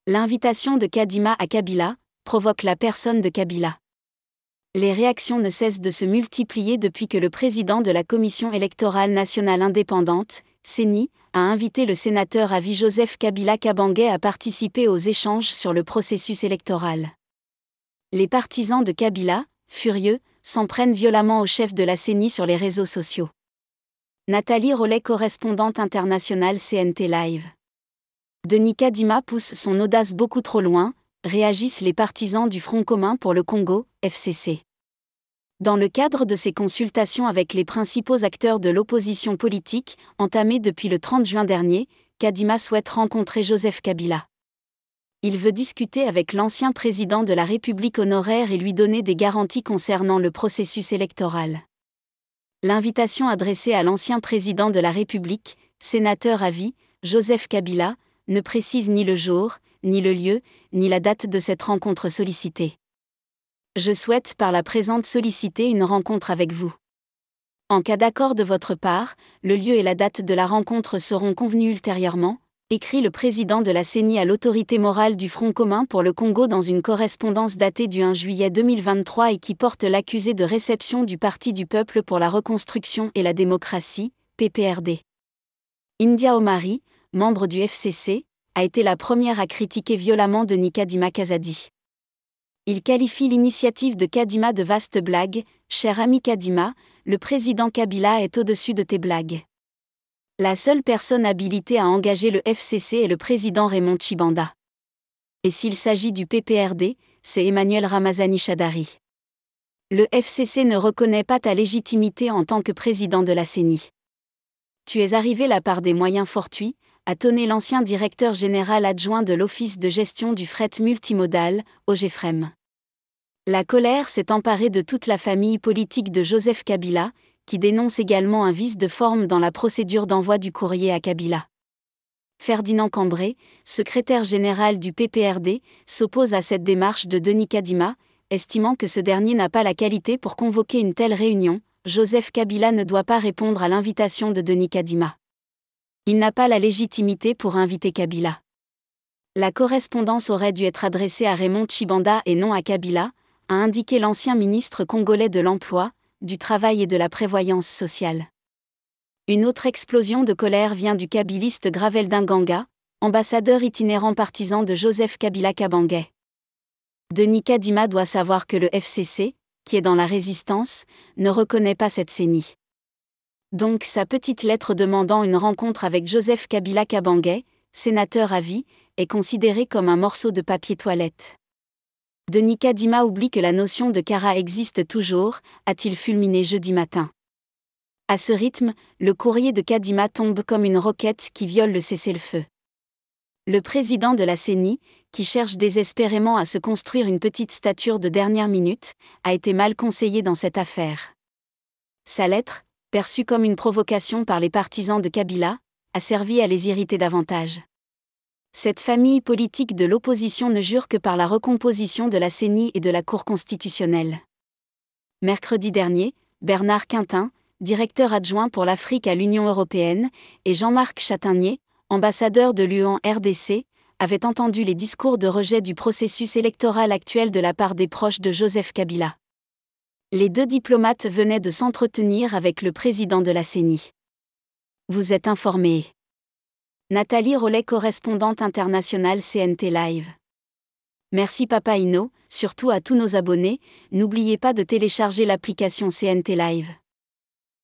L'invitation de Kadima à Kabila provoque la personne de Kabila. Les réactions ne cessent de se multiplier depuis que le président de la Commission électorale nationale indépendante, CENI, a invité le sénateur à vie Joseph Kabila Kabange à participer aux échanges sur le processus électoral. Les partisans de Kabila, furieux, s'en prennent violemment au chef de la CENI sur les réseaux sociaux. Nathalie Rollet, correspondante internationale CNT Live. Denis Kadima pousse son audace beaucoup trop loin, réagissent les partisans du Front commun pour le Congo, FCC. Dans le cadre de ses consultations avec les principaux acteurs de l'opposition politique, entamées depuis le 30 juin dernier, Kadima souhaite rencontrer Joseph Kabila. Il veut discuter avec l'ancien président de la République honoraire et lui donner des garanties concernant le processus électoral. L'invitation adressée à l'ancien président de la République, sénateur à vie, Joseph Kabila, ne précise ni le jour, ni le lieu, ni la date de cette rencontre sollicitée. Je souhaite par la présente solliciter une rencontre avec vous. En cas d'accord de votre part, le lieu et la date de la rencontre seront convenus ultérieurement, écrit le président de la CENI à l'autorité morale du Front commun pour le Congo dans une correspondance datée du 1 juillet 2023 et qui porte l'accusé de réception du Parti du peuple pour la reconstruction et la démocratie, PPRD. India Omari, membre du FCC, a été la première à critiquer violemment Denis Kadima Kazadi. Il qualifie l'initiative de Kadima de vaste blague. Cher ami Kadima, le président Kabila est au-dessus de tes blagues. La seule personne habilitée à engager le FCC est le président Raymond Tshibanda. Et s'il s'agit du PPRD, c'est Emmanuel Ramazani Shadari. Le FCC ne reconnaît pas ta légitimité en tant que président de la CENI. Tu es arrivé là par des moyens fortuits, a tonné l'ancien directeur général adjoint de l'Office de gestion du fret multimodal, OGFREM. La colère s'est emparée de toute la famille politique de Joseph Kabila, qui dénonce également un vice de forme dans la procédure d'envoi du courrier à Kabila. Ferdinand Cambré, secrétaire général du PPRD, s'oppose à cette démarche de Denis Kadima, estimant que ce dernier n'a pas la qualité pour convoquer une telle réunion. Joseph Kabila ne doit pas répondre à l'invitation de Denis Kadima. Il n'a pas la légitimité pour inviter Kabila. La correspondance aurait dû être adressée à Raymond Tshibanda et non à Kabila, a indiqué l'ancien ministre congolais de l'Emploi, du Travail et de la Prévoyance sociale. Une autre explosion de colère vient du kabiliste Graveldin Ganga, ambassadeur itinérant partisan de Joseph Kabila Kabange. Denis Kadima doit savoir que le FCC, qui est dans la résistance, ne reconnaît pas cette CENI. Donc sa petite lettre demandant une rencontre avec Joseph Kabila Kabange, sénateur à vie, est considérée comme un morceau de papier toilette. Denis Kadima oublie que la notion de Kara existe toujours, a-t-il fulminé jeudi matin. À ce rythme, le courrier de Kadima tombe comme une roquette qui viole le cessez-le-feu. Le président de la CENI, qui cherche désespérément à se construire une petite stature de dernière minute, a été mal conseillé dans cette affaire. Sa lettre, perçue comme une provocation par les partisans de Kabila, a servi à les irriter davantage. Cette famille politique de l'opposition ne jure que par la recomposition de la CENI et de la Cour constitutionnelle. Mercredi dernier, Bernard Quintin, directeur adjoint pour l'Afrique à l'Union européenne, et Jean-Marc Chatagnier, ambassadeur de l'UE en RDC, avaient entendu les discours de rejet du processus électoral actuel de la part des proches de Joseph Kabila. Les deux diplomates venaient de s'entretenir avec le président de la CENI. Vous êtes informés. Nathalie Rollet, correspondante internationale CNT Live. Merci Papa Ino, surtout à tous nos abonnés, n'oubliez pas de télécharger l'application CNT Live.